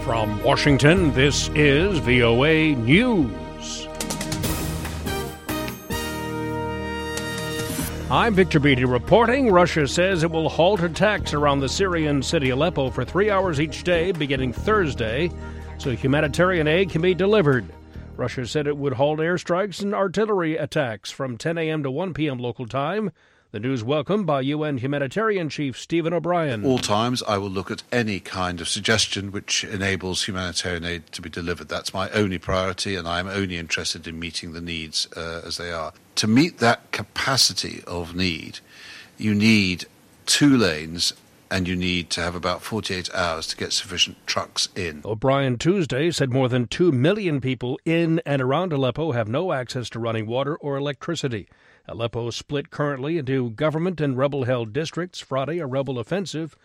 From Washington, this is VOA News. I'm Victor Beatty reporting. Russia says it will halt attacks around the Syrian city Aleppo for 3 hours each day, beginning Thursday, so humanitarian aid can be delivered. Russia said it would halt airstrikes and artillery attacks from 10 a.m. to 1 p.m. local time. The news welcomed by UN Humanitarian Chief Stephen O'Brien. At all times, I will look at any kind of suggestion which enables humanitarian aid to be delivered. That's my only priority, and I'm only interested in meeting the needs as they are. To meet that capacity of need, you need 2 lanes, and you need to have about 48 hours to get sufficient trucks in. O'Brien Tuesday said more than 2 million people in and around Aleppo have no access to running water or electricity. Aleppo is split currently into government and rebel-held districts. Friday, a rebel offensive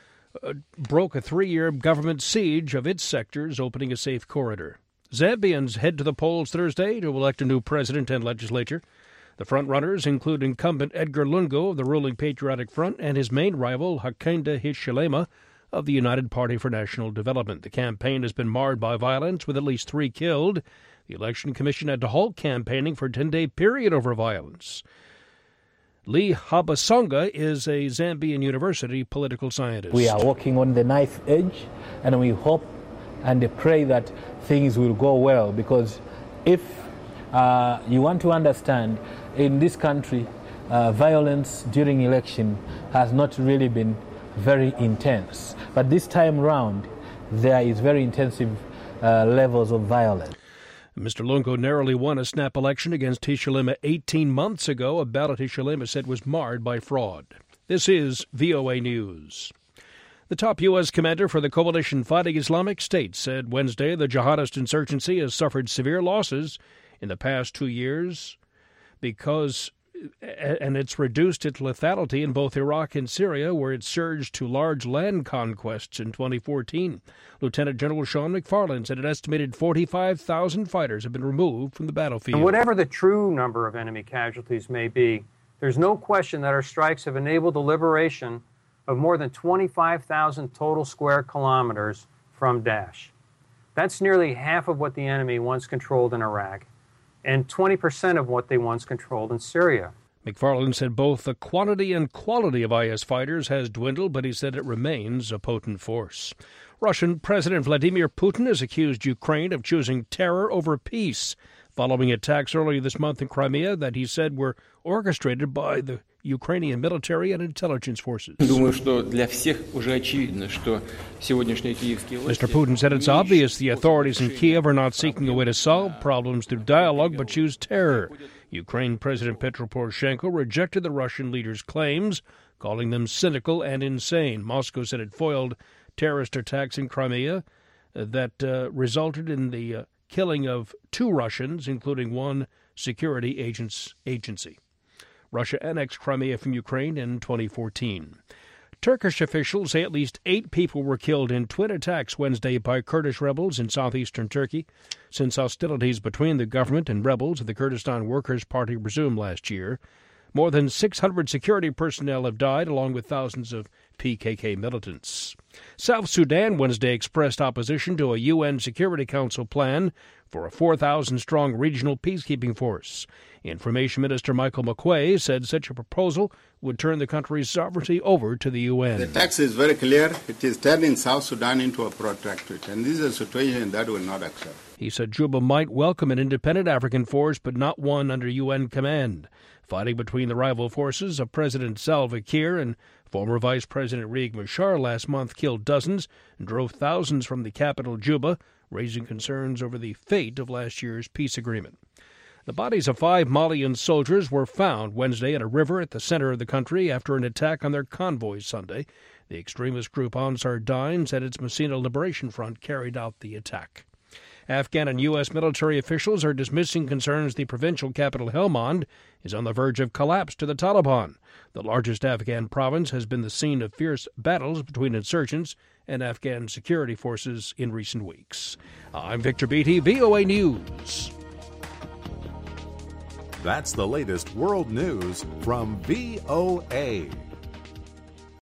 broke a 3-year government siege of its sectors, opening a safe corridor. Zambians head to the polls Thursday to elect a new president and legislature. The frontrunners include incumbent Edgar Lungu of the ruling Patriotic Front and his main rival, Hakainde Hichilema, of the United Party for National Development. The campaign has been marred by violence, with at least 3 killed. The Election Commission had to halt campaigning for a 10-day period over violence. Lee Habasonga is a Zambian university political scientist. We are walking on the knife edge, and we hope and pray that things will go well, because if you want to understand, in this country, violence during election has not really been very intense. But this time round, there is very intensive levels of violence. Mr. Lungu narrowly won a snap election against Hichilema 18 months ago, a ballot Hichilema said was marred by fraud. This is VOA News. The top U.S. commander for the coalition fighting Islamic State said Wednesday the jihadist insurgency has suffered severe losses in the past 2 years and it's reduced its lethality in both Iraq and Syria, where it surged to large land conquests in 2014. Lieutenant General Sean McFarland said an estimated 45,000 fighters have been removed from the battlefield. And whatever the true number of enemy casualties may be, there's no question that our strikes have enabled the liberation of more than 25,000 total square kilometers from Daesh. That's nearly half of what the enemy once controlled in Iraq, and 20% of what they once controlled in Syria. McFarland said both the quantity and quality of IS fighters has dwindled, but he said it remains a potent force. Russian President Vladimir Putin has accused Ukraine of choosing terror over peace, following attacks earlier this month in Crimea that he said were orchestrated by the Ukrainian military and intelligence forces. Mr. Putin said it's obvious the authorities in Kiev are not seeking a way to solve problems through dialogue but choose terror. Ukraine President Petro Poroshenko rejected the Russian leader's claims, calling them cynical and insane. Moscow said it foiled terrorist attacks in Crimea that resulted in the killing of 2 Russians, including 1 security agency. Russia annexed Crimea from Ukraine in 2014. Turkish officials say at least 8 people were killed in twin attacks Wednesday by Kurdish rebels in southeastern Turkey, since hostilities between the government and rebels of the Kurdistan Workers' Party resumed last year. More than 600 security personnel have died, along with thousands of PKK militants. South Sudan Wednesday expressed opposition to a UN Security Council plan for a 4,000-strong regional peacekeeping force. Information Minister Michael McQuay said such a proposal would turn the country's sovereignty over to the UN. The text is very clear. It is turning South Sudan into a protectorate, and this is a situation that will not accept. He said Juba might welcome an independent African force, but not one under UN command. Fighting between the rival forces of President Salva Kiir and former Vice President Riek Machar last month killed dozens and drove thousands from the capital, Juba, raising concerns over the fate of last year's peace agreement. The bodies of 5 Malian soldiers were found Wednesday at a river at the center of the country after an attack on their convoy Sunday. The extremist group Ansar Dine said its Messina Liberation Front carried out the attack. Afghan and U.S. military officials are dismissing concerns the provincial capital Helmand is on the verge of collapse to the Taliban. The largest Afghan province has been the scene of fierce battles between insurgents and Afghan security forces in recent weeks. I'm Victor Beatty, VOA News. That's the latest world news from VOA.